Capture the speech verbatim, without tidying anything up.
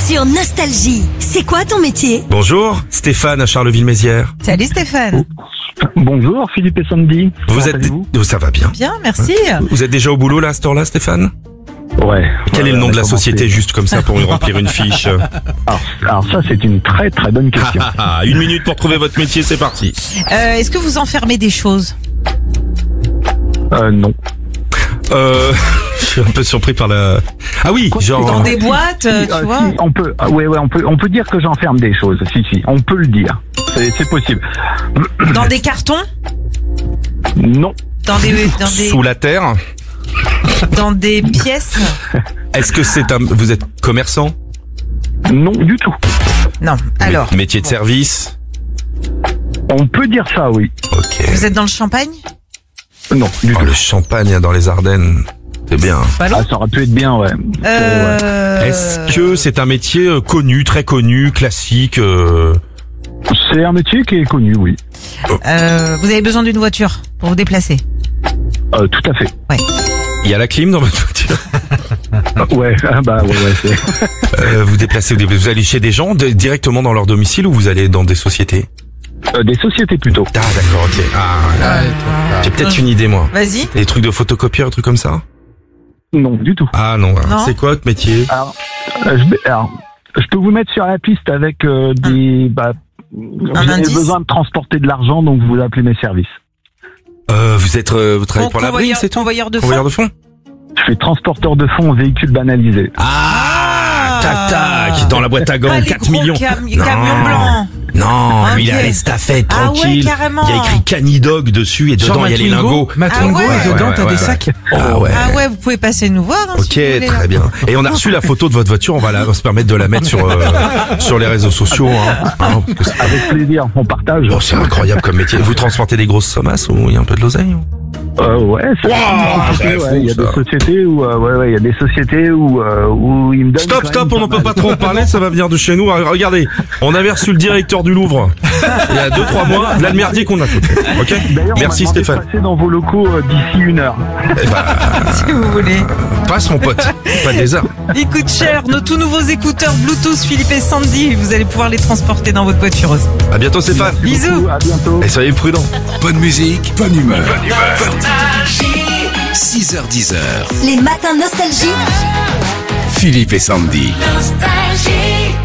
sur Nostalgie. C'est quoi ton métier? Bonjour, Stéphane à Charleville-Mézières. Salut Stéphane. Bonjour Philippe et Sandy. Vous Comment êtes... allez-vous Oh, ça va bien. Bien, merci. Vous êtes déjà au boulot là, à cette heure-là, Stéphane? Ouais. Quel ouais, est le nom on de a la commencé. société, juste comme ça, pour y remplir une fiche? alors, alors ça c'est une très très bonne question. Ah, une minute pour trouver votre métier, c'est parti. Euh, est-ce que vous enfermez des choses? euh, non. Euh... Je suis un peu surpris par la... Ah oui, genre... Dans des boîtes, euh, Si, tu euh, vois? si, on peut. ah, ouais ouais on peut on peut dire que j'enferme des choses. Si si, on peut le dire. C'est, c'est possible. Dans des cartons? Non. Dans des, dans des, Sous la terre. dans des pièces? Est-ce que c'est un... Vous êtes commerçant? Non du tout. Non. Alors, Mé- Métier de service? On peut dire ça, oui. Ok. vous êtes dans le champagne? Non du Oh, tout. le champagne dans les Ardennes, c'est bien. Pas loin. Ah, ça aurait pu être bien, ouais. Euh... Est-ce que c'est un métier euh, connu, très connu, classique euh... C'est un métier qui est connu, oui. euh, vous avez besoin d'une voiture pour vous déplacer? Euh, tout à fait. Il y a la clim dans votre voiture? Ah, ouais. Ah, bah ouais ouais. C'est... Euh, vous déplacez, vous déplacez- vous allez chez des gens de- directement dans leur domicile ou vous allez dans des sociétés? Euh, des sociétés plutôt. Ah d'accord, ok. Ah, là, j'ai peut-être une idée moi. Vas-y. Des trucs de photocopieur, des trucs comme ça? Non du tout. Ah non, Non. c'est quoi votre métier? Alors, euh, je, vais- alors, je peux vous mettre sur la piste avec euh, des. Bah, vous avez indice besoin de transporter de l'argent, donc vous appelez mes services. euh, Vous êtes, euh, vous travaillez pour la brune, Convoyeur, c'est tout? convoyeur de Convoyeur fonds? de fonds? Je suis transporteur de fonds véhicules banalisés. Ah, tac tac, dans la boîte à Pas gants, les quatre gros millions. cam- Non. camions blancs. Non, lui il Ok. a les staffettes, Ah ouais, tranquille. carrément. Il y a écrit Canidog dessus et dedans il y a les lingots. Matungo, Ah ouais. et dedans Ouais, t'as ouais, des ouais. sacs. Ah ouais. Ah ouais, vous pouvez passer nous voir. Hein, Ok, si vous voulez, très là. bien. Et on a reçu la photo de votre voiture, on va, la, on va se permettre de la mettre sur euh, sur les réseaux sociaux. Hein. Hein, parce que c'est- Avec plaisir, on partage. oh, c'est incroyable comme métier. Vous transportez des grosses sommasses ou il y a un peu de l'oseille ou... Euh, ouais, c'est Wow, c'est- c'est ouais, il y a fou, des ça. sociétés où, euh, ouais, ouais, il y a des sociétés où, euh, où ils me donnent. Stop, quand stop, même on n'en peut mal. pas trop en parler, ça va venir de chez nous. Regardez, on avait reçu le directeur du Louvre il y a deux trois mois, là le merdier qu'on a foutu. Ok. D'ailleurs, on Merci m'a demandé Stéphane. de passer dans vos locaux euh, d'ici une heure. Eh ben, Si vous voulez. passe mon pote, pas des heures. Ils coûtent cher. Nos tout nouveaux écouteurs Bluetooth Philippe et Sandy, vous allez pouvoir les transporter dans votre voiture aussi. À bientôt Stéphane. Bisous. À bientôt. Et soyez prudents. Bonne musique, bonne humeur. six heures dix heures. Les matins Nostalgie. Philippe et Sandy. Nostalgie.